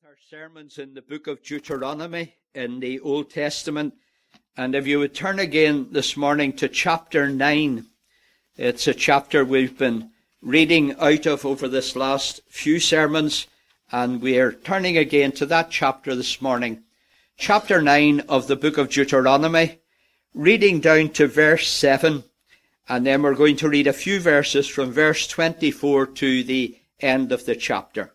Our sermons in the book of Deuteronomy in the Old Testament. And if you would turn again this morning to chapter 9, it's a chapter we've been reading out of over this last few sermons, and we are turning again to that chapter this morning. Chapter 9 of the book of Deuteronomy, reading down to verse 7, and then we're going to read a few verses from verse 24 to the end of the chapter.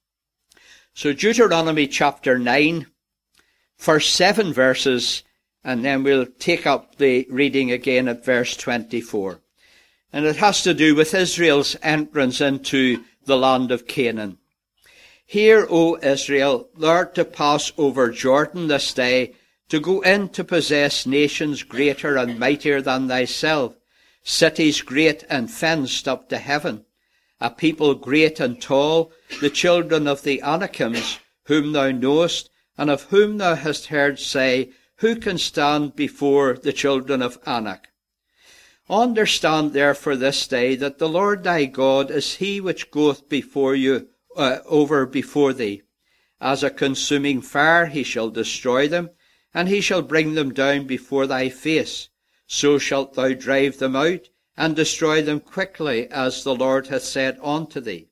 So Deuteronomy chapter 9, first 7 verses, and then we'll take up the reading again at verse 24. And it has to do with Israel's entrance into the land of Canaan. Hear, O Israel, thou art to pass over Jordan this day, to go in to possess nations greater and mightier than thyself, cities great and fenced up to heaven, a people great and tall, the children of the Anakims, whom thou knowest, and of whom thou hast heard say, who can stand before the children of Anak? Understand therefore this day that the Lord thy God is he which goeth before you, over before thee. As a consuming fire he shall destroy them, and he shall bring them down before thy face. So shalt thou drive them out, and destroy them quickly, as the Lord hath said unto thee.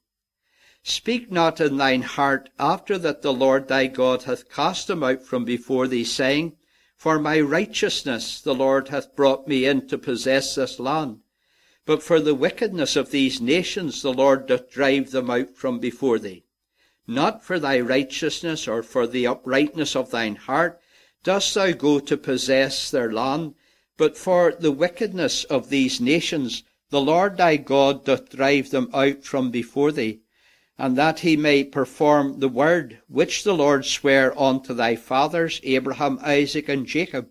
Speak not in thine heart after that the Lord thy God hath cast them out from before thee, saying, for my righteousness the Lord hath brought me in to possess this land. But for the wickedness of these nations the Lord doth drive them out from before thee. Not for thy righteousness or for the uprightness of thine heart dost thou go to possess their land, but for the wickedness of these nations the Lord thy God doth drive them out from before thee, and that he may perform the word which the Lord sware unto thy fathers, Abraham, Isaac, and Jacob.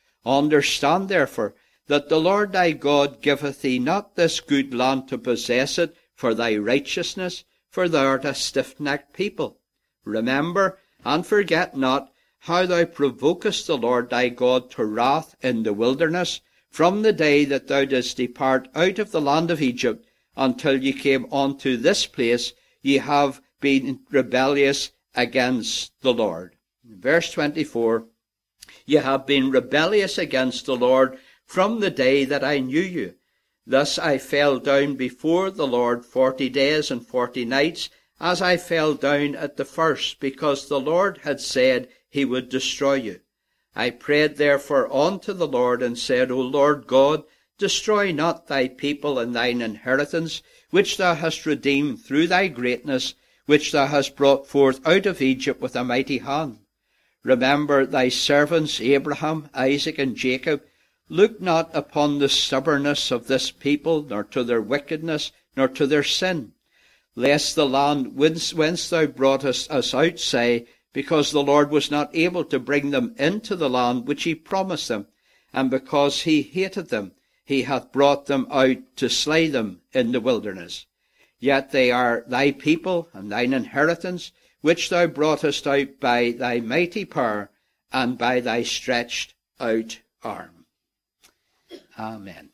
Understand therefore that the Lord thy God giveth thee not this good land to possess it for thy righteousness, for thou art a stiff-necked people. Remember, and forget not, how thou provokest the Lord thy God to wrath in the wilderness, from the day that thou didst depart out of the land of Egypt, until ye came unto this place, ye have been rebellious against the Lord. Verse 24, ye have been rebellious against the Lord from the day that I knew you. Thus I fell down before the Lord 40 days and 40 nights, as I fell down at the first, because the Lord had said he would destroy you. I prayed therefore unto the Lord, and said, O Lord God, destroy not thy people and thine inheritance, which thou hast redeemed through thy greatness, which thou hast brought forth out of Egypt with a mighty hand. Remember thy servants Abraham, Isaac, and Jacob. Look not upon the stubbornness of this people, nor to their wickedness, nor to their sin, lest the land whence thou broughtest us out say, because the Lord was not able to bring them into the land which he promised them, and because he hated them, he hath brought them out to slay them in the wilderness. Yet they are thy people and thine inheritance, which thou broughtest out by thy mighty power and by thy stretched out arm. Amen.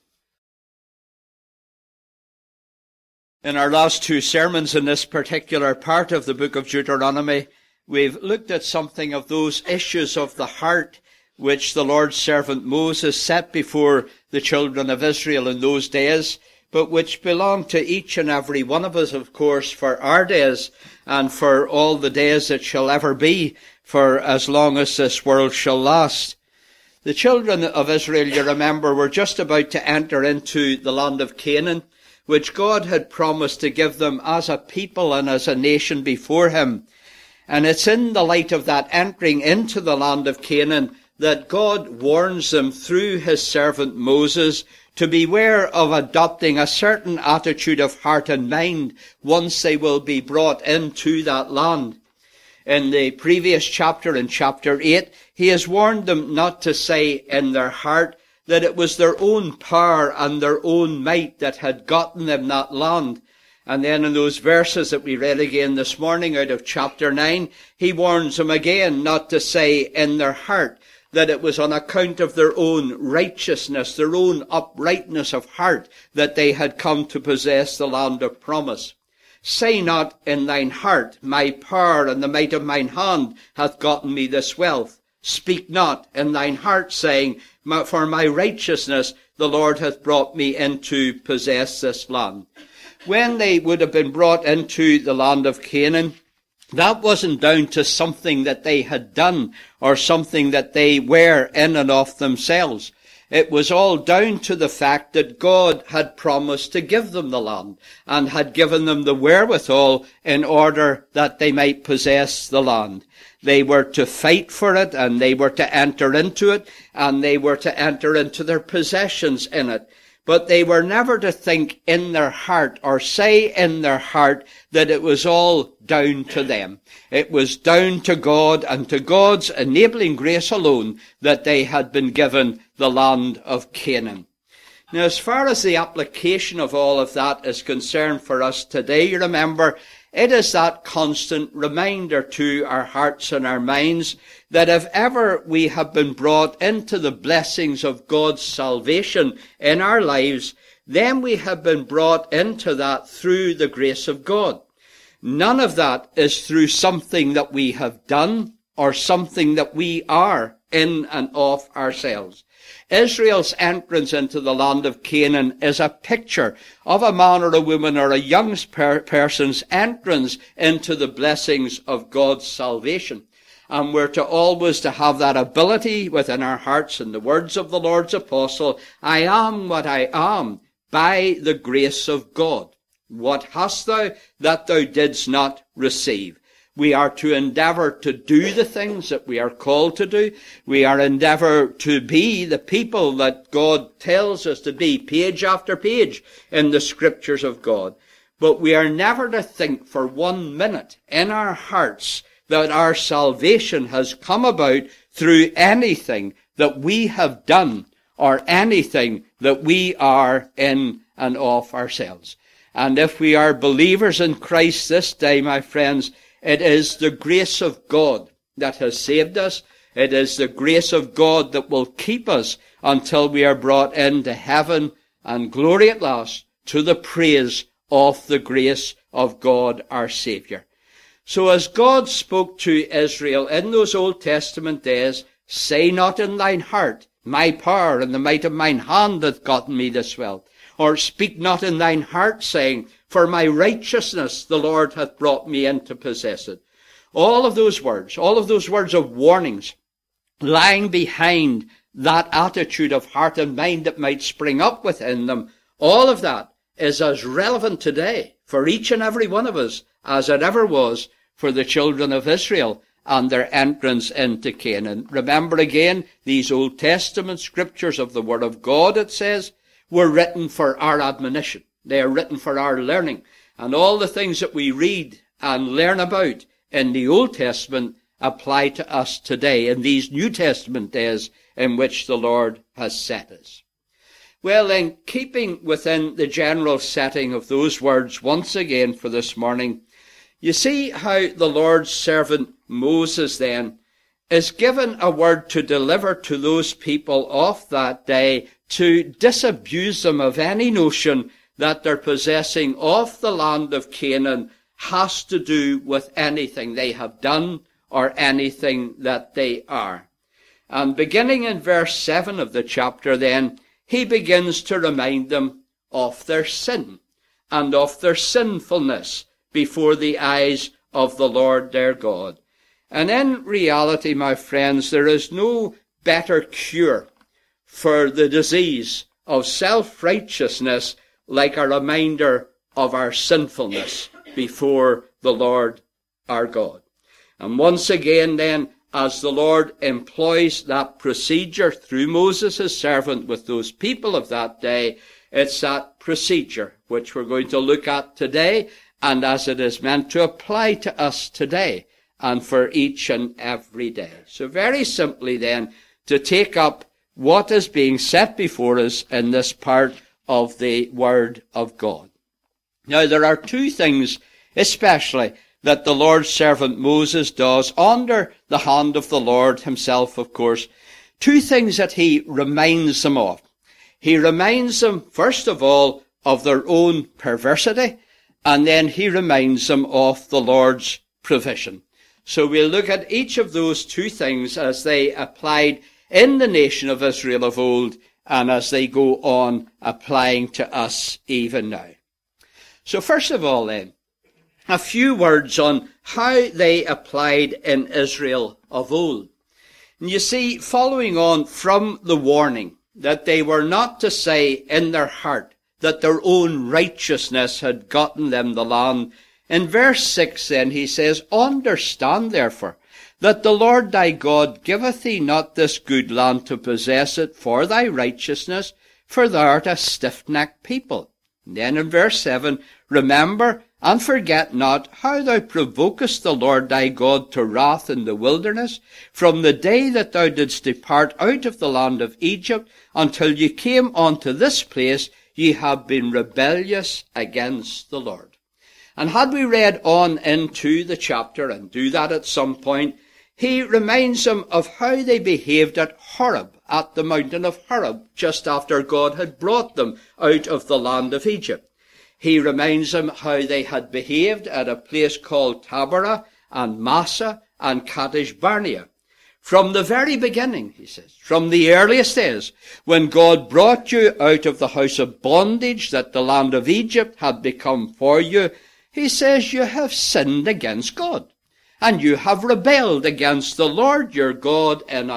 In our last two sermons in this particular part of the book of Deuteronomy, we've looked at something of those issues of the heart which the Lord's servant Moses set before the children of Israel in those days, but which belong to each and every one of us, of course, for our days and for all the days that shall ever be, for as long as this world shall last. The children of Israel, you remember, were just about to enter into the land of Canaan, which God had promised to give them as a people and as a nation before him. And it's in the light of that entering into the land of Canaan that God warns them through his servant Moses to beware of adopting a certain attitude of heart and mind once they will be brought into that land. In the previous chapter, in chapter 8, he has warned them not to say in their heart that it was their own power and their own might that had gotten them that land. And then in those verses that we read again this morning out of chapter 9, he warns them again not to say in their heart that it was on account of their own righteousness, their own uprightness of heart, that they had come to possess the land of promise. Say not in thine heart, my power and the might of mine hand hath gotten me this wealth. Speak not in thine heart, saying, for my righteousness the Lord hath brought me in to possess this land. When they would have been brought into the land of Canaan, that wasn't down to something that they had done or something that they were in and of themselves. It was all down to the fact that God had promised to give them the land and had given them the wherewithal in order that they might possess the land. They were to fight for it, and they were to enter into it, and they were to enter into their possessions in it. But they were never to think in their heart or say in their heart that it was all down to them. It was down to God and to God's enabling grace alone that they had been given the land of Canaan. Now, as far as the application of all of that is concerned for us today, you remember, it is that constant reminder to our hearts and our minds that if ever we have been brought into the blessings of God's salvation in our lives, then we have been brought into that through the grace of God. None of that is through something that we have done or something that we are in and of ourselves. Israel's entrance into the land of Canaan is a picture of a man or a woman or a young person's entrance into the blessings of God's salvation. And we're to always to have that ability within our hearts, in the words of the Lord's apostle, I am what I am by the grace of God. What hast thou that thou didst not receive? We are to endeavour to do the things that we are called to do. We are endeavour to be the people that God tells us to be, page after page in the scriptures of God. But we are never to think for 1 minute in our hearts that our salvation has come about through anything that we have done or anything that we are in and of ourselves. And if we are believers in Christ this day, my friends, it is the grace of God that has saved us. It is the grace of God that will keep us until we are brought into heaven and glory at last to the praise of the grace of God our Saviour. So as God spoke to Israel in those Old Testament days, say not in thine heart, my power and the might of mine hand hath gotten me this wealth. Or speak not in thine heart, saying, for my righteousness the Lord hath brought me in to possess it. All of those words of warnings, lying behind that attitude of heart and mind that might spring up within them, all of that is as relevant today for each and every one of us as it ever was for the children of Israel and their entrance into Canaan. Remember again, these Old Testament scriptures of the Word of God, it says, were written for our admonition. They are written for our learning. And all the things that we read and learn about in the Old Testament apply to us today in these New Testament days in which the Lord has set us. Well, in keeping within the general setting of those words once again for this morning, you see how the Lord's servant Moses then is given a word to deliver to those people of that day to disabuse them of any notion that their possessing of the land of Canaan has to do with anything they have done or anything that they are. And beginning in verse 7 of the chapter then, he begins to remind them of their sin and of their sinfulness before the eyes of the Lord their God. And in reality, my friends, there is no better cure for the disease of self-righteousness like a reminder of our sinfulness before the Lord our God. And once again then, as the Lord employs that procedure through Moses, his servant, with those people of that day, it's that procedure which we're going to look at today, and as it is meant to apply to us today and for each and every day. So very simply then, to take up what is being set before us in this part of the Word of God. Now, there are two things especially that the Lord's servant Moses does under the hand of the Lord himself, of course. Two things that he reminds them of. He reminds them, first of all, of their own perversity, and then he reminds them of the Lord's provision. So we'll look at each of those two things as they applied in the nation of Israel of old and as they go on applying to us even now. So first of all then, a few words on how they applied in Israel of old. And you see, following on from the warning that they were not to say in their heart that their own righteousness had gotten them the land, in verse 6 then he says, understand therefore that the Lord thy God giveth thee not this good land to possess it for thy righteousness, for thou art a stiff-necked people. And then in verse 7, remember and forget not how thou provokest the Lord thy God to wrath in the wilderness, from the day that thou didst depart out of the land of Egypt, until ye came unto this place, ye have been rebellious against the Lord. And had we read on into the chapter, and do that at some point, he reminds them of how they behaved at Horeb, at the mountain of Horeb, just after God had brought them out of the land of Egypt. He reminds them how they had behaved at a place called Taberah and Massah and Kadesh Barnea. From the very beginning, he says, from the earliest days, when God brought you out of the house of bondage that the land of Egypt had become for you, he says, you have sinned against God, and you have rebelled against the Lord your God in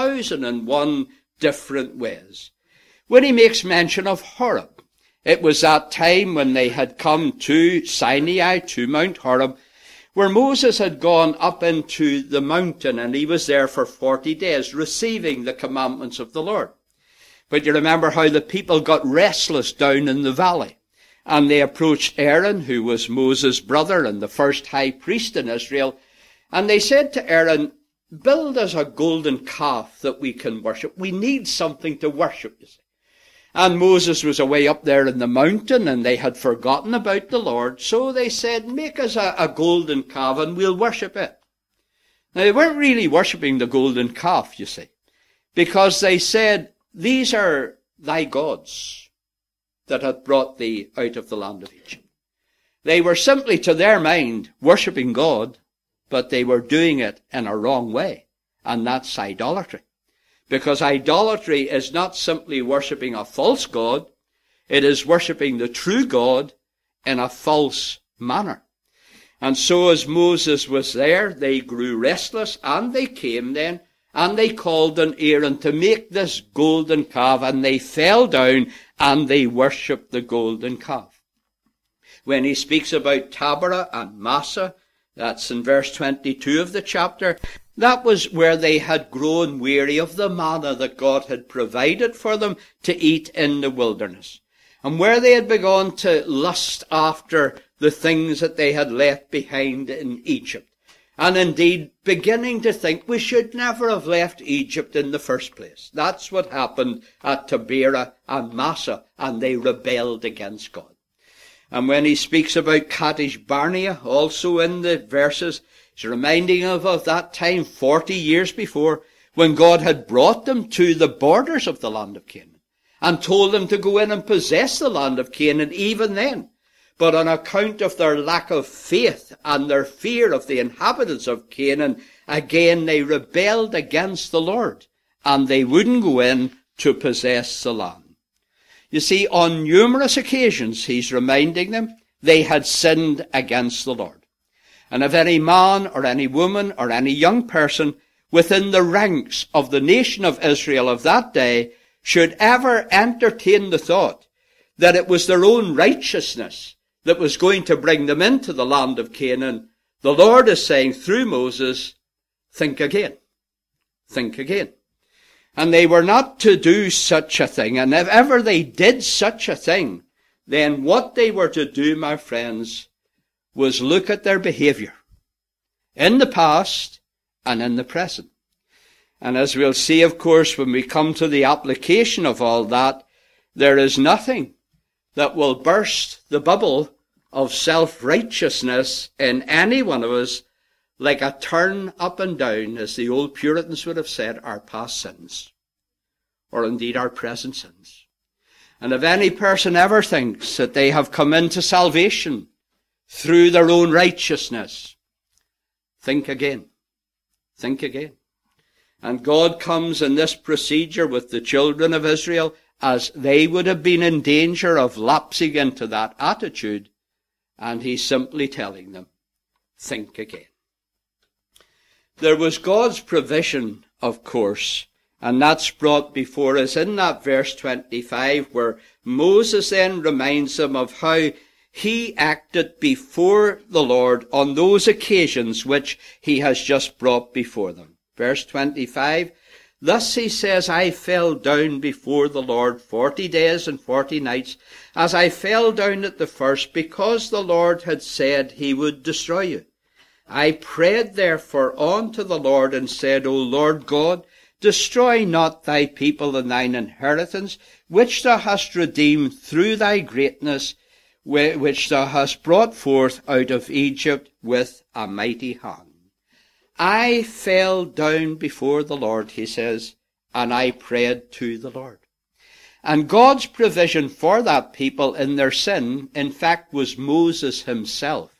1,001 different ways. When he makes mention of Horeb, it was that time when they had come to Sinai, to Mount Horeb, where Moses had gone up into the mountain, and he was there for 40 days, receiving the commandments of the Lord. But you remember how the people got restless down in the valley, and they approached Aaron, who was Moses' brother and the first high priest in Israel, and they said to Aaron, build us a golden calf that we can worship. We need something to worship, you see. And Moses was away up there in the mountain, and they had forgotten about the Lord, so they said, make us a golden calf and we'll worship it. Now, they weren't really worshipping the golden calf, you see, because they said, these are thy gods that hath brought thee out of the land of Egypt. They were simply, to their mind, worshipping God, but they were doing it in a wrong way, and that's idolatry. Because idolatry is not simply worshipping a false god, it is worshipping the true God in a false manner. And so as Moses was there, they grew restless, and they came then, and they called on Aaron to make this golden calf, and they fell down, and they worshipped the golden calf. When he speaks about Taberah and Massah, that's in verse 22 of the chapter, that was where they had grown weary of the manna that God had provided for them to eat in the wilderness, and where they had begun to lust after the things that they had left behind in Egypt, and indeed beginning to think we should never have left Egypt in the first place. That's what happened at Taberah and Massah, and they rebelled against God. And when he speaks about Kadesh Barnea, also in the verses, he's reminding of that time 40 years before, when God had brought them to the borders of the land of Canaan and told them to go in and possess the land of Canaan even then. But on account of their lack of faith and their fear of the inhabitants of Canaan, again they rebelled against the Lord, and they wouldn't go in to possess the land. You see, on numerous occasions he's reminding them they had sinned against the Lord. And if any man or any woman or any young person within the ranks of the nation of Israel of that day should ever entertain the thought that it was their own righteousness that was going to bring them into the land of Canaan, the Lord is saying through Moses, think again. Think again. And they were not to do such a thing. And if ever they did such a thing, then what they were to do, my friends, was look at their behavior in the past and in the present. And as we'll see, of course, when we come to the application of all that, there is nothing that will burst the bubble of self-righteousness in any one of us like a turn up and down, as the old Puritans would have said, our past sins, or indeed our present sins. And if any person ever thinks that they have come into salvation through their own righteousness. Think again. Think again. And God comes in this procedure with the children of Israel as they would have been in danger of lapsing into that attitude. And he's simply telling them, think again. There was God's provision, of course, and that's brought before us in that verse 25, where Moses then reminds them of how he acted before the Lord on those occasions which he has just brought before them. Verse 25, thus he says, I fell down before the Lord 40 days and 40 nights, as I fell down at the first, because the Lord had said he would destroy you. I prayed therefore unto the Lord and said, O Lord God, destroy not thy people and thine inheritance, which thou hast redeemed through thy greatness, which thou hast brought forth out of Egypt with a mighty hand. I fell down before the Lord, he says, and I prayed to the Lord. And God's provision for that people in their sin, in fact, was Moses himself.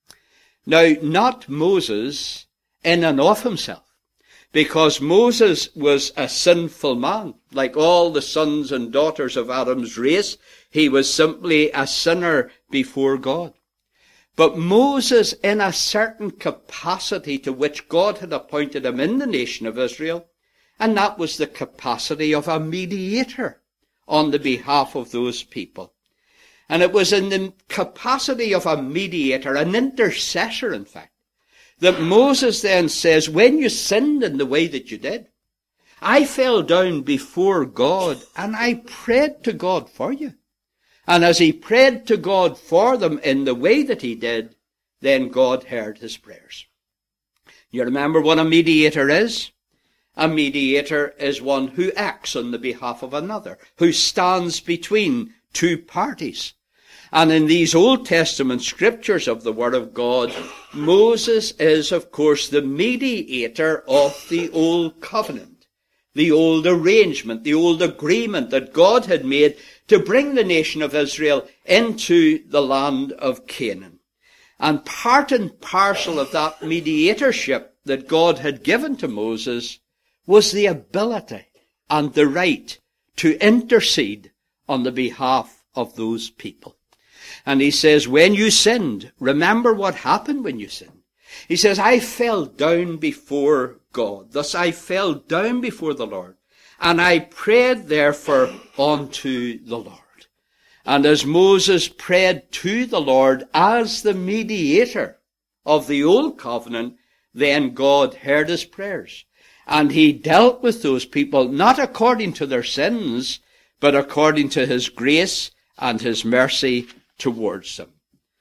Now, not Moses in and of himself, because Moses was a sinful man. Like all the sons and daughters of Adam's race, he was simply a sinner before God. But Moses, in a certain capacity to which God had appointed him in the nation of Israel, and that was the capacity of a mediator on the behalf of those people. And it was in the capacity of a mediator, an intercessor, in fact, that Moses then says, when you sinned in the way that you did, I fell down before God and I prayed to God for you. And as he prayed to God for them in the way that he did, then God heard his prayers. You remember what a mediator is? A mediator is one who acts on the behalf of another, who stands between two parties. And in these Old Testament scriptures of the Word of God, Moses is, of course, the mediator of the Old Covenant, the old arrangement, the old agreement that God had made to bring the nation of Israel into the land of Canaan. And part and parcel of that mediatorship that God had given to Moses was the ability and the right to intercede on the behalf of those people. And he says, when you sinned, remember what happened when you sinned. He says, I fell down before God. Thus I fell down before the Lord. And I prayed therefore unto the Lord. And as Moses prayed to the Lord as the mediator of the old covenant, then God heard his prayers. And he dealt with those people not according to their sins, but according to his grace and his mercy towards them.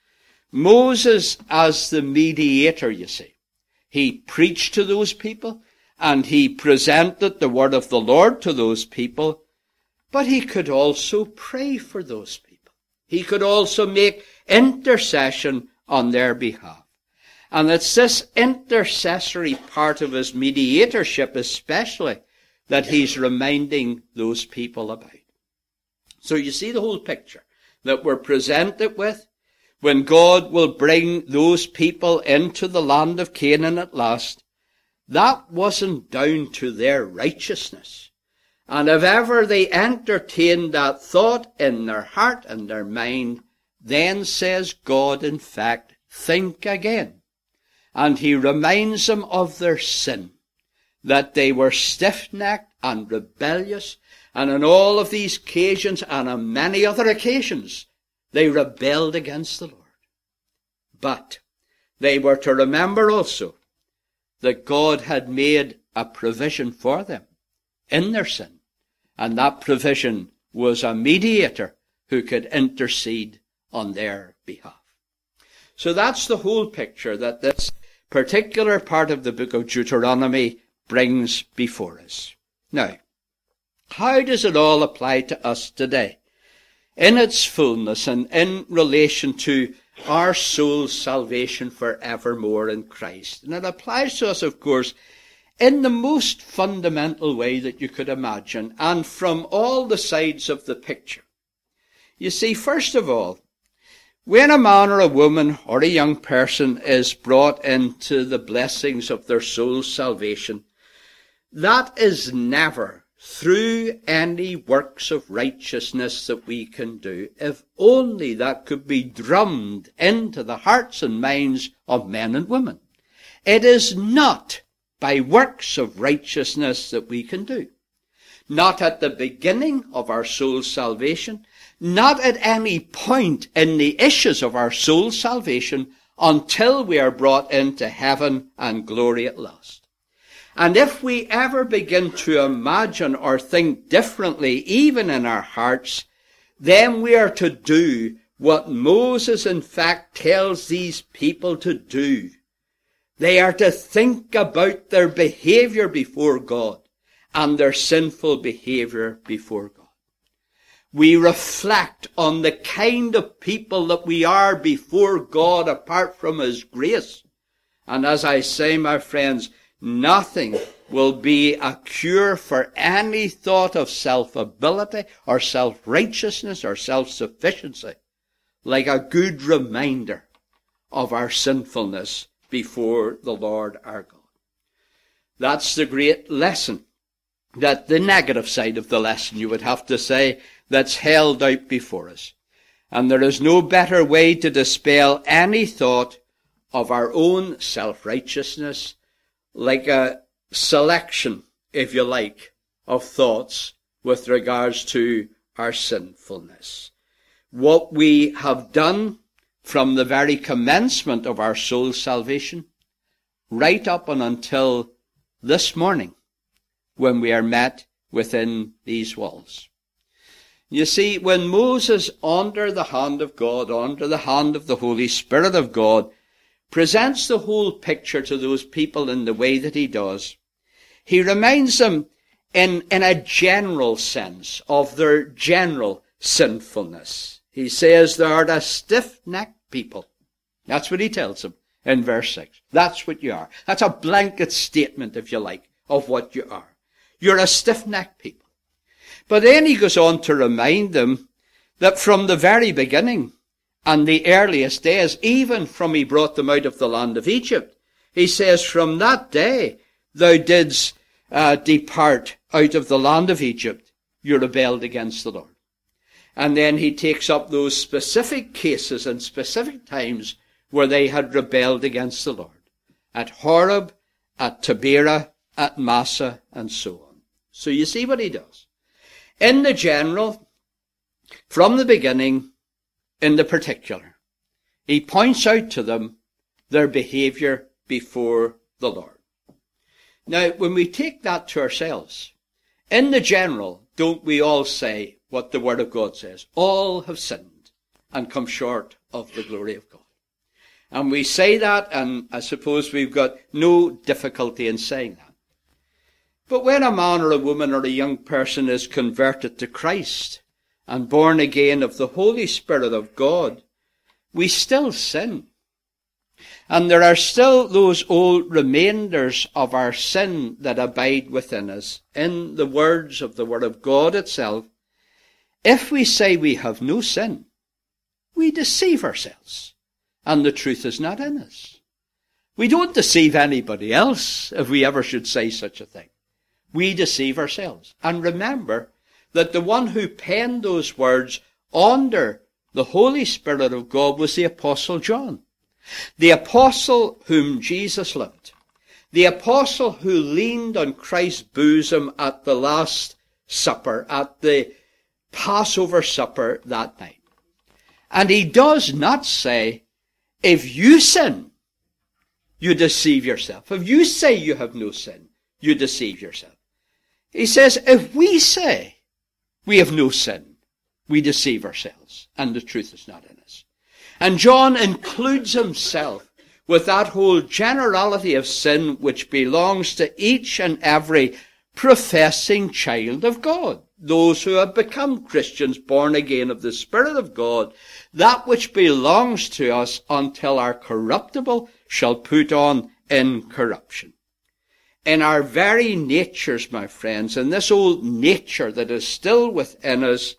Moses, as the mediator, you see, he preached to those people and he presented the word of the Lord to those people, but he could also pray for those people. He could also make intercession on their behalf. And it's this intercessory part of his mediatorship especially that he's reminding those people about. So you see the whole picture that we're presented with when God will bring those people into the land of Canaan at last. That wasn't down to their righteousness. And if ever they entertained that thought in their heart and their mind, then says God, in fact, think again. And he reminds them of their sin, that they were stiff-necked and rebellious, and on all of these occasions and on many other occasions, they rebelled against the Lord. But they were to remember also that God had made a provision for them in their sin. And that provision was a mediator who could intercede on their behalf. So that's the whole picture that this particular part of the book of Deuteronomy brings before us. Now, how does it all apply to us today? In its fullness and in relation to our soul's salvation forevermore in Christ. And it applies to us, of course, in the most fundamental way that you could imagine, and from all the sides of the picture. You see, first of all, When a man or a woman or a young person is brought into the blessings of their soul's salvation, that is never through any works of righteousness that we can do, if only that could be drummed into the hearts and minds of men and women. It is not by works of righteousness that we can do. Not at the beginning of our soul's salvation, not at any point in the issues of our soul's salvation, until we are brought into heaven and glory at last. And if we ever begin to imagine or think differently, even in our hearts, then we are to do what Moses in fact tells these people to do. They are to think about their behavior before God and their sinful behavior before God. We reflect on the kind of people that we are before God apart from His grace. And as I say, my friends, nothing will be a cure for any thought of self-ability or self-righteousness or self-sufficiency like a good reminder of our sinfulness before the Lord our God. That's the great lesson, that the negative side of the lesson, you would have to say, that's held out before us. And there is no better way to dispel any thought of our own self-righteousness, like a selection, if you like, of thoughts with regards to our sinfulness. What we have done from the very commencement of our soul's salvation, right up and until this morning, when we are met within these walls. You see, when Moses, under the hand of God, under the hand of the Holy Spirit of God, presents the whole picture to those people in the way that he does, he reminds them in a general sense of their general sinfulness. He says they are a stiff-necked people. That's what he tells them in verse 6. That's what you are. That's a blanket statement, if you like, of what you are. You're a stiff-necked people. But then he goes on to remind them that from the very beginning and the earliest days, even from he brought them out of the land of Egypt, he says, from that day thou didst depart out of the land of Egypt, you rebelled against the Lord. And then he takes up those specific cases and specific times where they had rebelled against the Lord. At Horeb, at Taberah, at Massah, and so on. So you see what he does. In the general, from the beginning, in the particular, he points out to them their behavior before the Lord. Now, when we take that to ourselves, in the general, don't we all say what the Word of God says? All have sinned and come short of the glory of God. And we say that, and I suppose we've got no difficulty in saying that. But when a man or a woman or a young person is converted to Christ and born again of the Holy Spirit of God, we still sin. And there are still those old remainders of our sin that abide within us. In the words of the Word of God itself, if we say we have no sin, we deceive ourselves, and the truth is not in us. We don't deceive anybody else if we ever should say such a thing. We deceive ourselves. And remember that the one who penned those words under the Holy Spirit of God was the Apostle John. The apostle whom Jesus loved. The apostle who leaned on Christ's bosom at the Last Supper, at the Passover supper that night. And he does not say, if you sin, you deceive yourself. If you say you have no sin, you deceive yourself. He says, if we say we have no sin, we deceive ourselves, and the truth is not in us. And John includes himself with that whole generality of sin which belongs to each and every professing child of God. Those who have become Christians, born again of the Spirit of God, that which belongs to us until our corruptible shall put on incorruption. In our very natures, my friends, in this old nature that is still within us,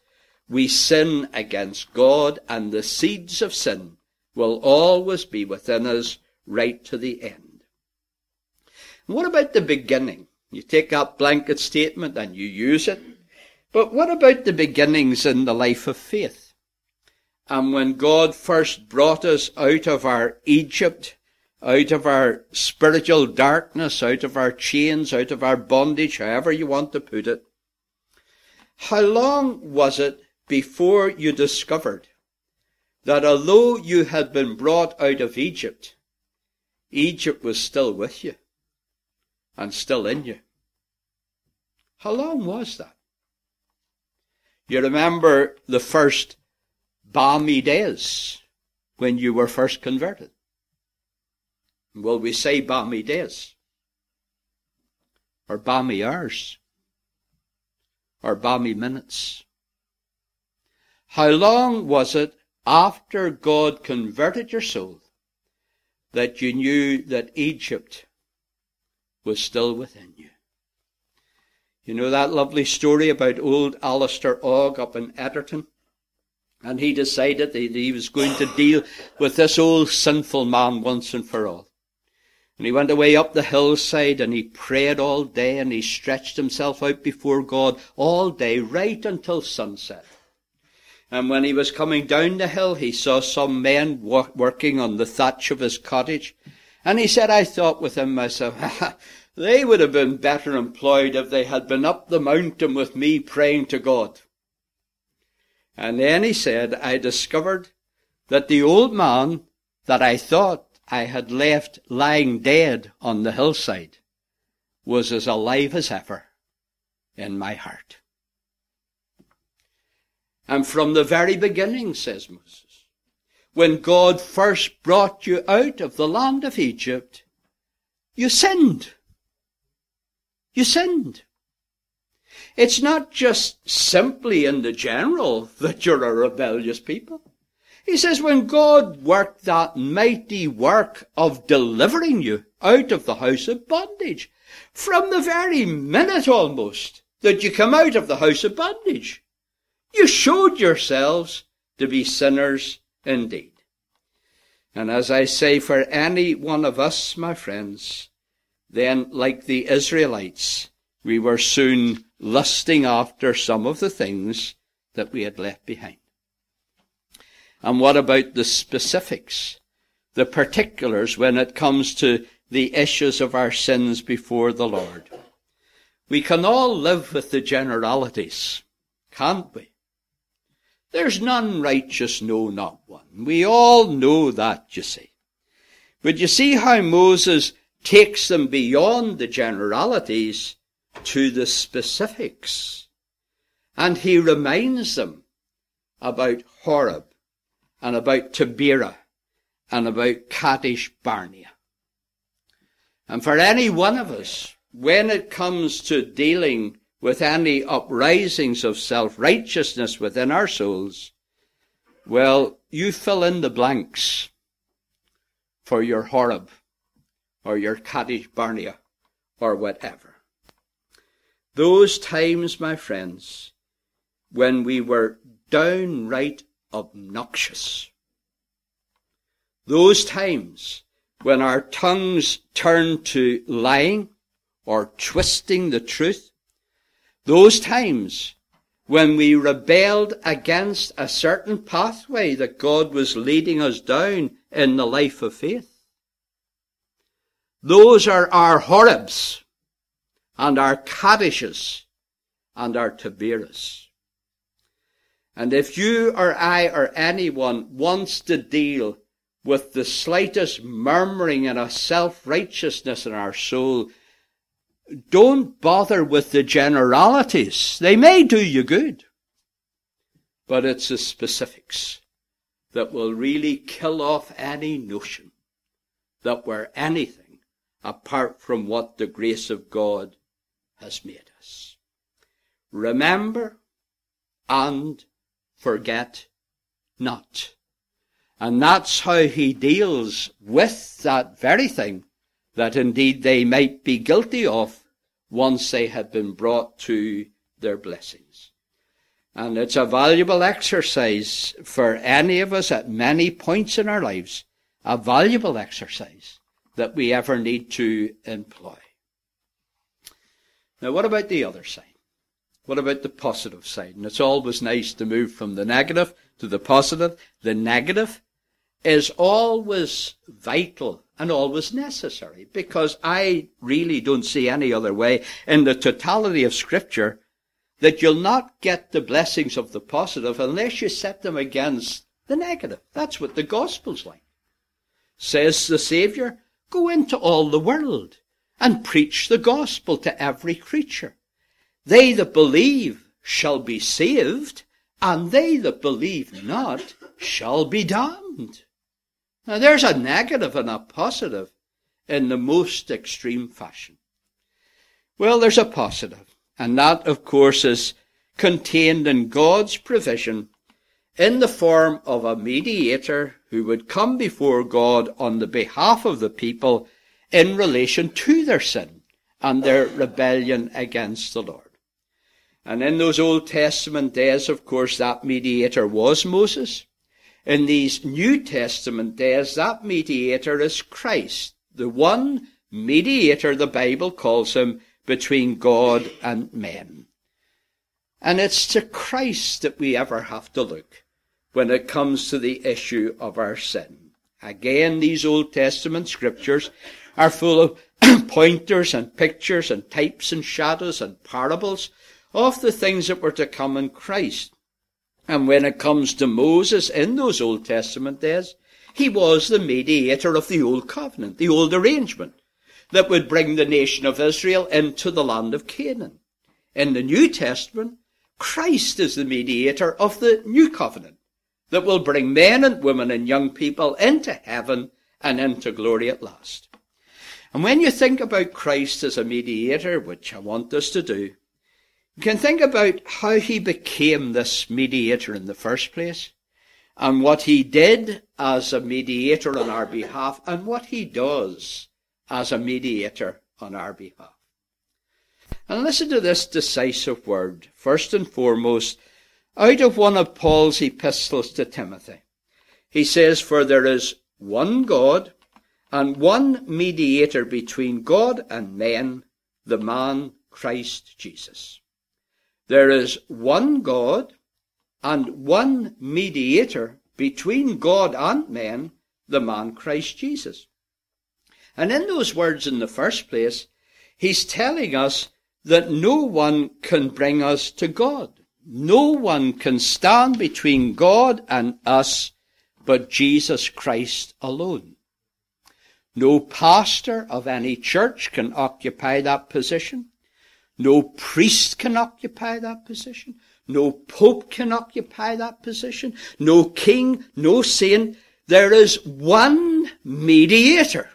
we sin against God, and the seeds of sin will always be within us right to the end. And what about the beginning? You take that blanket statement and you use it. But what about the beginnings in the life of faith? And when God first brought us out of our Egypt, out of our spiritual darkness, out of our chains, out of our bondage, however you want to put it, how long was it before you discovered that although you had been brought out of Egypt, Egypt was still with you and still in you? How long was that? You remember the first balmy days when you were first converted. Will we say balmy days? Or balmy hours? Or balmy minutes? How long was it after God converted your soul that you knew that Egypt was still within you? You know that lovely story about old Alistair Ogg up in Etterton? And he decided that he was going to deal with this old sinful man once and for all. And he went away up the hillside and he prayed all day and he stretched himself out before God all day right until sunset. And when he was coming down the hill, he saw some men working on the thatch of his cottage. And he said, I thought within myself, they would have been better employed if they had been up the mountain with me praying to God. And then he said, I discovered that the old man that I thought I had left lying dead on the hillside was as alive as ever in my heart. And from the very beginning, says Moses, when God first brought you out of the land of Egypt, you sinned. You sinned. It's not just simply in the general that you're a rebellious people. He says when God worked that mighty work of delivering you out of the house of bondage, from the very minute almost that you come out of the house of bondage, you showed yourselves to be sinners indeed. And as I say, for any one of us, my friends, then like the Israelites, we were soon lusting after some of the things that we had left behind. And what about the specifics, the particulars when it comes to the issues of our sins before the Lord? We can all live with the generalities, can't we? There's none righteous, no, not one. We all know that, you see. But you see how Moses takes them beyond the generalities to the specifics. And he reminds them about Horeb and about Taberah and about Kadesh Barnea. And for any one of us, when it comes to dealing with any uprisings of self-righteousness within our souls, well, you fill in the blanks for your Horeb or your Kadesh Barnea or whatever. Those times, my friends, when we were downright obnoxious. Those times when our tongues turned to lying or twisting the truth. Those times when we rebelled against a certain pathway that God was leading us down in the life of faith. Those are our Horebs and our Kadeshes and our Taberahs. And if you or I or anyone wants to deal with the slightest murmuring and a self-righteousness in our soul, don't bother with the generalities. They may do you good. But it's the specifics that will really kill off any notion that we're anything apart from what the grace of God has made us. Remember and forget not. And that's how he deals with that very thing that indeed they might be guilty of once they had been brought to their blessings. And it's a valuable exercise for any of us at many points in our lives, a valuable exercise that we ever need to employ. Now, what about the other side? What about the positive side? And it's always nice to move from the negative to the positive. The negative is always vital and always necessary, because I really don't see any other way in the totality of Scripture that you'll not get the blessings of the positive unless you set them against the negative. That's what the gospel's like. Says the Saviour, go into all the world and preach the gospel to every creature. They that believe shall be saved, and they that believe not shall be damned. Now there's a negative and a positive in the most extreme fashion. Well, there's a positive, and that, of course, is contained in God's provision in the form of a mediator who would come before God on the behalf of the people in relation to their sin and their rebellion against the Lord. And in those Old Testament days, of course, that mediator was Moses. In these New Testament days, that mediator is Christ, the one mediator, the Bible calls him, between God and men. And it's to Christ that we ever have to look when it comes to the issue of our sin. Again, these Old Testament scriptures are full of pointers and pictures and types and shadows and parables of the things that were to come in Christ. And when it comes to Moses in those Old Testament days, he was the mediator of the Old Covenant, the Old Arrangement, that would bring the nation of Israel into the land of Canaan. In the New Testament, Christ is the mediator of the New Covenant that will bring men and women and young people into heaven and into glory at last. And when you think about Christ as a mediator, which I want us to do, you can think about how he became this mediator in the first place, and what he did as a mediator on our behalf, and what he does as a mediator on our behalf. And listen to this decisive word, first and foremost, out of one of Paul's epistles to Timothy. He says, for there is one God, and one mediator between God and men, the man Christ Jesus. There is one God and one mediator between God and men, the man Christ Jesus. And in those words in the first place, he's telling us that no one can bring us to God. No one can stand between God and us but Jesus Christ alone. No pastor of any church can occupy that position. No priest can occupy that position. No pope can occupy that position. No king, no saint. There is one mediator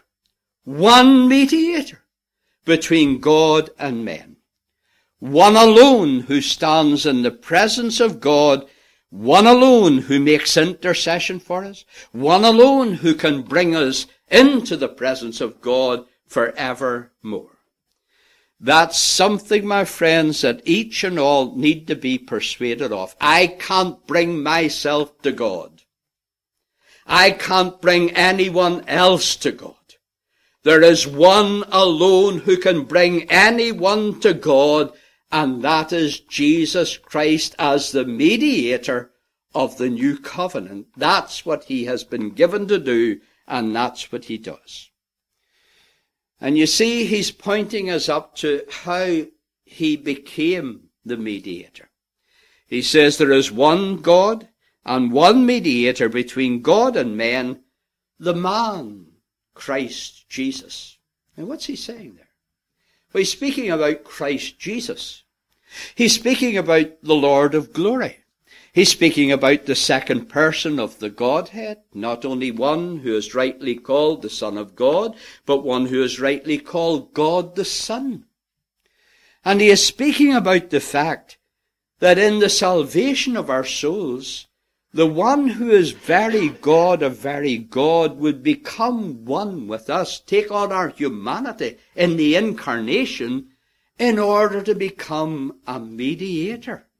between God and men. One alone who stands in the presence of God. One alone who makes intercession for us. One alone who can bring us into the presence of God forevermore. That's something, my friends, that each and all need to be persuaded of. I can't bring myself to God. I can't bring anyone else to God. There is one alone who can bring anyone to God, and that is Jesus Christ as the mediator of the new covenant. That's what he has been given to do, and that's what he does. And you see, he's pointing us up to how he became the mediator. He says there is one God and one mediator between God and men, the man, Christ Jesus. And what's he saying there? Well, he's speaking about Christ Jesus. He's speaking about the Lord of glory. He's speaking about the second person of the Godhead, not only one who is rightly called the Son of God, but one who is rightly called God the Son. And he is speaking about the fact that in the salvation of our souls, the one who is very God of very God would become one with us, take on our humanity in the incarnation in order to become a mediator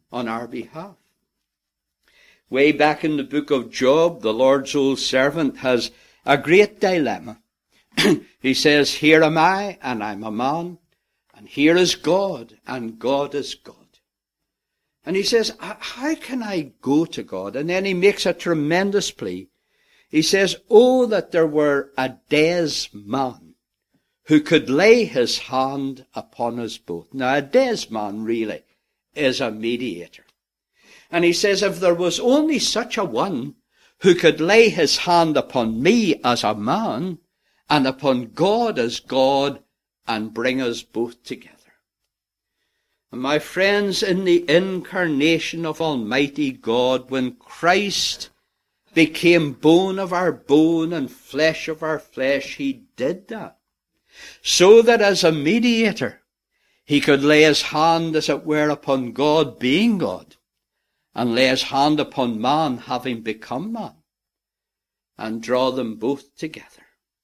on our behalf. Way back in the book of Job, the Lord's old servant has a great dilemma. He says, here am I, and I'm a man, and here is God, and God is God. And he says, how can I go to God? And then he makes a tremendous plea. He says, oh, that there were a daysman who could lay his hand upon us both. Now, a daysman really is a mediator. And he says, if there was only such a one who could lay his hand upon me as a man and upon God as God and bring us both together. And my friends, in the incarnation of Almighty God, when Christ became bone of our bone and flesh of our flesh, he did that. So that as a mediator, he could lay his hand, as it were, upon God being God, and lay his hand upon man having become man, and draw them both together.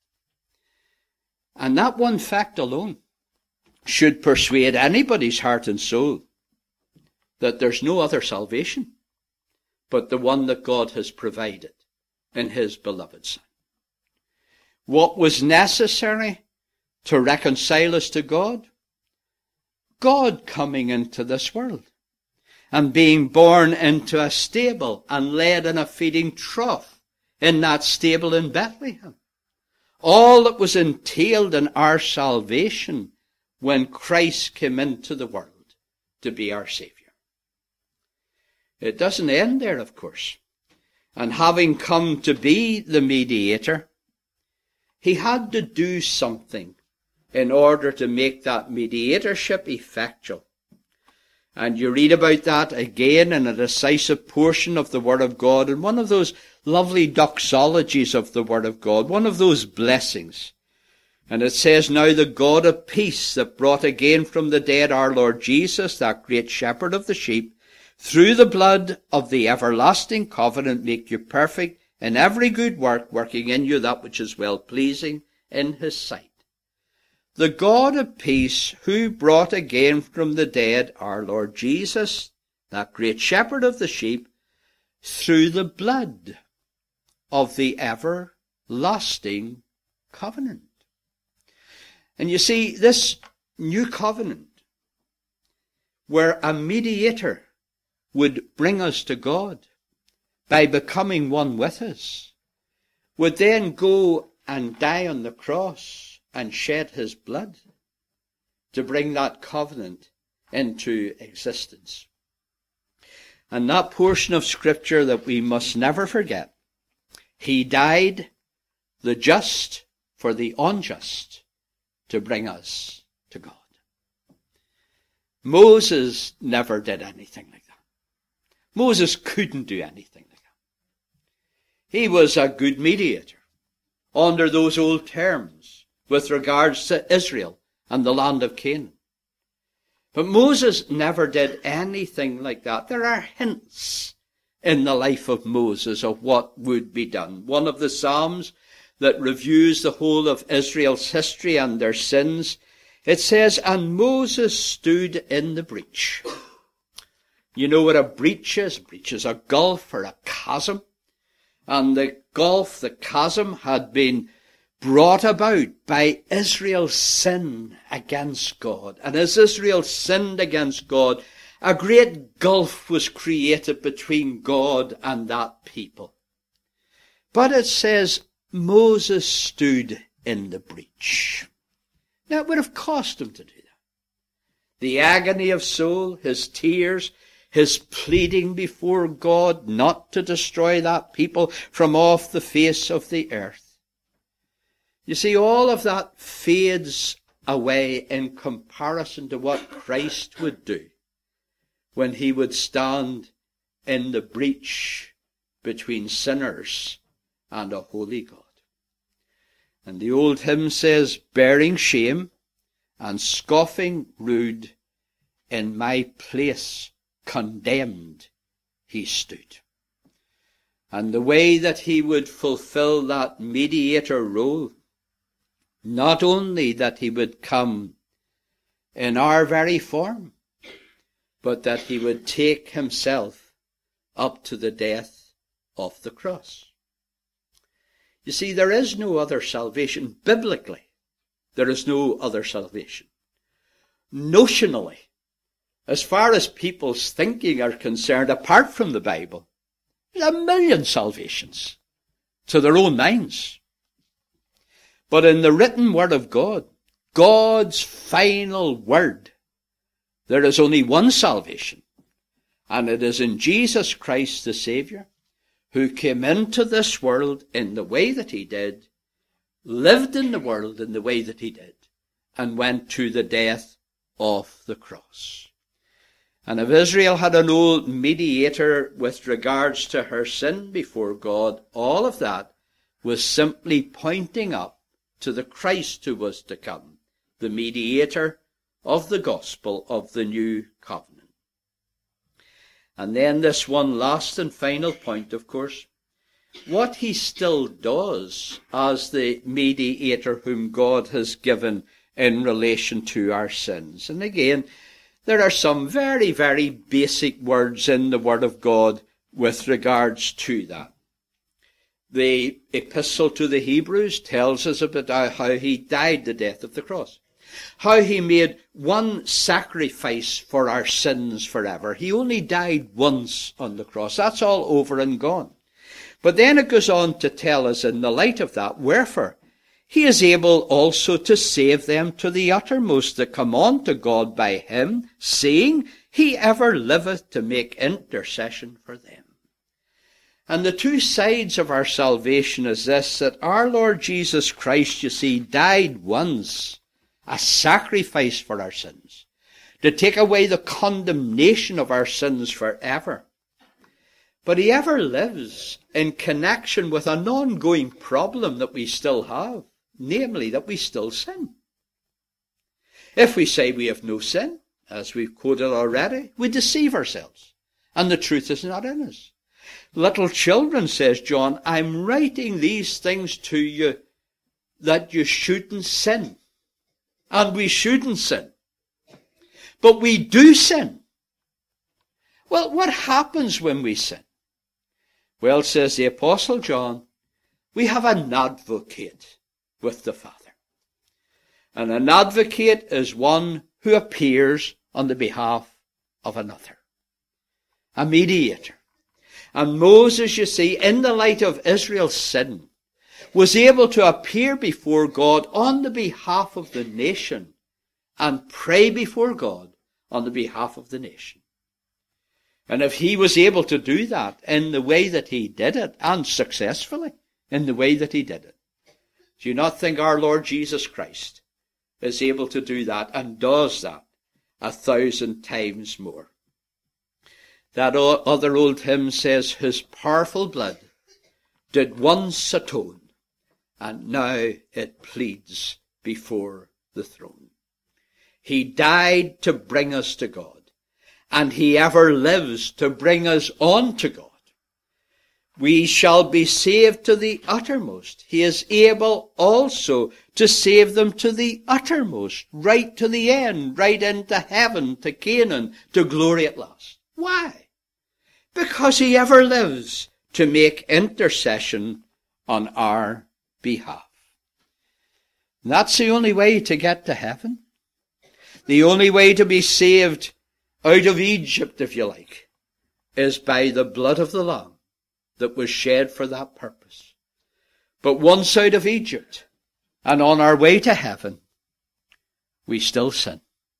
And that one fact alone should persuade anybody's heart and soul that there's no other salvation but the one that God has provided in his beloved Son. What was necessary to reconcile us to God? God coming into this world and being born into a stable and laid in a feeding trough in that stable in Bethlehem. All that was entailed in our salvation when Christ came into the world to be our Saviour. It doesn't end there, of course. And having come to be the mediator, he had to do something in order to make that mediatorship effectual. And you read about that again in a decisive portion of the Word of God, in one of those lovely doxologies of the Word of God, one of those blessings. And it says, now the God of peace that brought again from the dead our Lord Jesus, that great shepherd of the sheep, through the blood of the everlasting covenant make you perfect in every good work, working in you that which is well-pleasing in his sight. The God of peace, who brought again from the dead our Lord Jesus, that great shepherd of the sheep, through the blood of the everlasting covenant. And you see, this new covenant, where a mediator would bring us to God by becoming one with us, would then go and die on the cross and shed his blood to bring that covenant into existence. And that portion of Scripture that we must never forget, he died, the just for the unjust, to bring us to God. Moses never did anything like that. Moses couldn't do anything like that. He was a good mediator under those old terms with regards to Israel and the land of Canaan. But Moses never did anything like that. There are hints in the life of Moses of what would be done. One of the Psalms that reviews the whole of Israel's history and their sins, it says, and Moses stood in the breach. You know what a breach is? A breach is a gulf or a chasm. And the gulf, the chasm, had been brought about by Israel's sin against God. And as Israel sinned against God, a great gulf was created between God and that people. But it says, Moses stood in the breach. Now, it would have cost him to do that. The agony of soul, his tears, his pleading before God not to destroy that people from off the face of the earth. You see, all of that fades away in comparison to what Christ would do when he would stand in the breach between sinners and a holy God. And the old hymn says, bearing shame and scoffing rude, in my place condemned he stood. And the way that he would fulfill that mediator role, not only that he would come in our very form, but that he would take himself up to the death of the cross. You see, there is no other salvation. Biblically, there is no other salvation. Notionally, as far as people's thinking are concerned, apart from the Bible, there's a million salvations to their own minds. But in the written word of God, God's final word, there is only one salvation, and it is in Jesus Christ the Saviour, who came into this world in the way that he did, lived in the world in the way that he did, and went to the death of the cross. And if Israel had an old mediator with regards to her sin before God, all of that was simply pointing up to the Christ who was to come, the mediator of the gospel of the new covenant. And then this one last and final point, of course, what he still does as the mediator whom God has given in relation to our sins. And again, there are some very, very basic words in the Word of God with regards to that. The epistle to the Hebrews tells us about how he died the death of the cross. How he made one sacrifice for our sins forever. He only died once on the cross. That's all over and gone. But then it goes on to tell us in the light of that, wherefore he is able also to save them to the uttermost that come unto God by him, saying, he ever liveth to make intercession for them. And the two sides of our salvation is this, that our Lord Jesus Christ, you see, died once, a sacrifice for our sins, to take away the condemnation of our sins forever. But he ever lives in connection with an ongoing problem that we still have, namely that we still sin. If we say we have no sin, as we've quoted already, we deceive ourselves, and the truth is not in us. Little children, says John, I'm writing these things to you that you shouldn't sin. And we shouldn't sin. But we do sin. Well, what happens when we sin? Well, says the Apostle John, we have an advocate with the Father. And an advocate is one who appears on the behalf of another. A mediator. And Moses, you see, in the light of Israel's sin, was able to appear before God on the behalf of the nation and pray before God on the behalf of the nation. And if he was able to do that in the way that he did it, and successfully in the way that he did it, do you not think our Lord Jesus Christ is able to do that and does that 1,000 times more? That other old hymn says, his powerful blood did once atone, and now it pleads before the throne. He died to bring us to God, and he ever lives to bring us on to God. We shall be saved to the uttermost. He is able also to save them to the uttermost, right to the end, right into heaven, to Canaan, to glory at last. Why? Because he ever lives to make intercession on our behalf. And that's the only way to get to heaven. The only way to be saved out of Egypt, if you like, is by the blood of the Lamb that was shed for that purpose. But once out of Egypt and on our way to heaven, we still sin.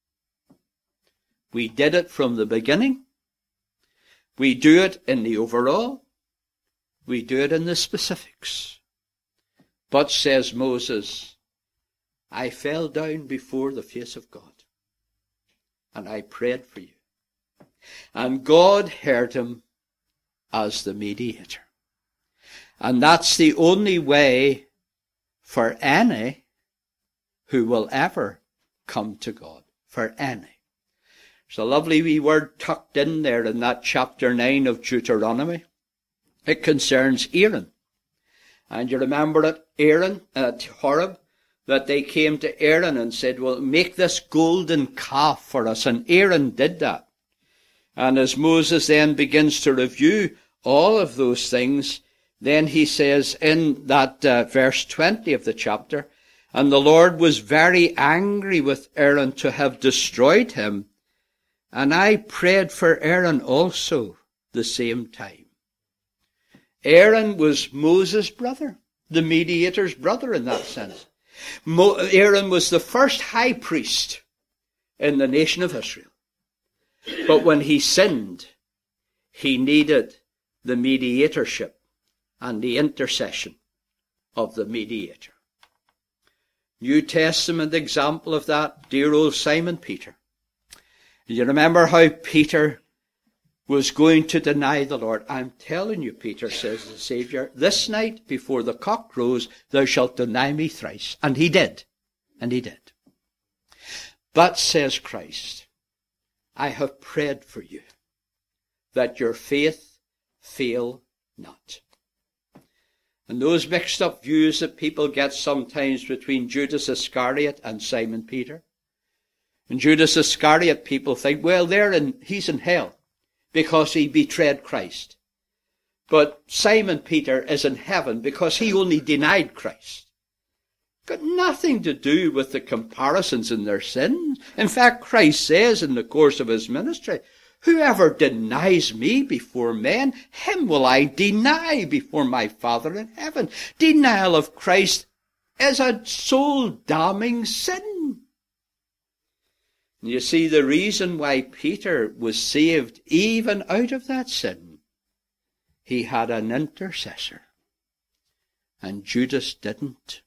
We did it from the beginning. We do it in the overall. We do it in the specifics. But, says Moses, I fell down before the face of God, and I prayed for you. And God heard him as the mediator. And that's the only way for any who will ever come to God. For any. There's a lovely wee word tucked in there in that chapter 9 of Deuteronomy. It concerns Aaron. And you remember it, Aaron at Horeb, that they came to Aaron and said, well, make this golden calf for us. And Aaron did that. And as Moses then begins to review all of those things, then he says in that verse 20 of the chapter, and the Lord was very angry with Aaron to have destroyed him. And I prayed for Aaron also the same time. Aaron was Moses' brother, the mediator's brother in that sense. Aaron was the first high priest in the nation of Israel. But when he sinned, he needed the mediatorship and the intercession of the mediator. New Testament example of that, dear old Simon Peter. You remember how Peter was going to deny the Lord. I'm telling you, Peter, says the Saviour, this night before the cock crows, thou shalt deny me thrice. And he did. And he did. But, says Christ, I have prayed for you, that your faith fail not. And those mixed up views that people get sometimes between Judas Iscariot and Simon Peter. And Judas Iscariot, people think, well, he's in hell because he betrayed Christ. But Simon Peter is in heaven because he only denied Christ. Got nothing to do with the comparisons in their sins. In fact, Christ says in the course of his ministry, whoever denies me before men, him will I deny before my Father in heaven. Denial of Christ is a soul-damning sin. You see, the reason why Peter was saved even out of that sin, he had an intercessor. And Judas didn't.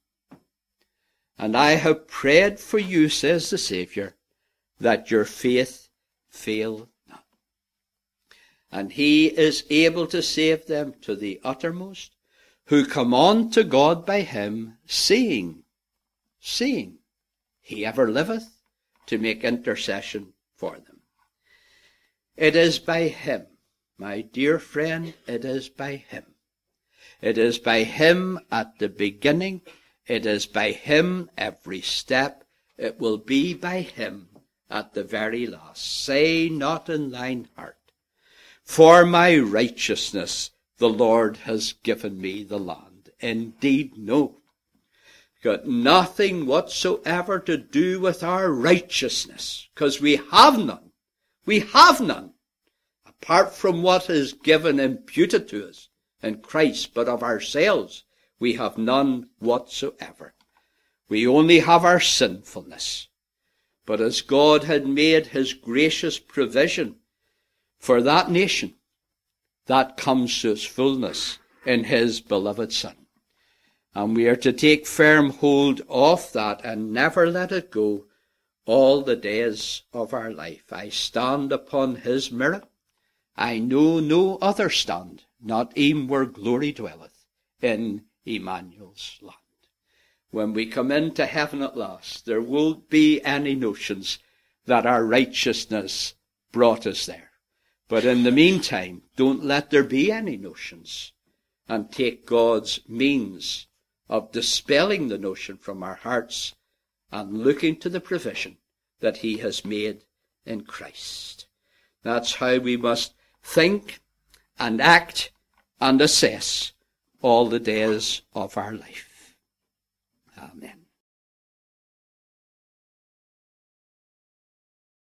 And I have prayed for you, says the Saviour, that your faith fail not. And he is able to save them to the uttermost, who come on to God by him, seeing he ever liveth to make intercession for them. It is by him, my dear friend, it is by him. It is by him at the beginning. It is by him every step. It will be by him at the very last. Say not in thine heart, for my righteousness the Lord has given me the land. Indeed, no. Got nothing whatsoever to do with our righteousness, because we have none. We have none, apart from what is given imputed to us in Christ, but of ourselves we have none whatsoever. We only have our sinfulness. But as God had made his gracious provision for that nation, that comes to its fullness in his beloved Son. And we are to take firm hold of that and never let it go all the days of our life. I stand upon his merit. I know no other stand, not even where glory dwelleth, in Emmanuel's land. When we come into heaven at last, there won't be any notions that our righteousness brought us there. But in the meantime, don't let there be any notions, and take God's means of dispelling the notion from our hearts and looking to the provision that he has made in Christ. That's how we must think and act and assess all the days of our life. Amen.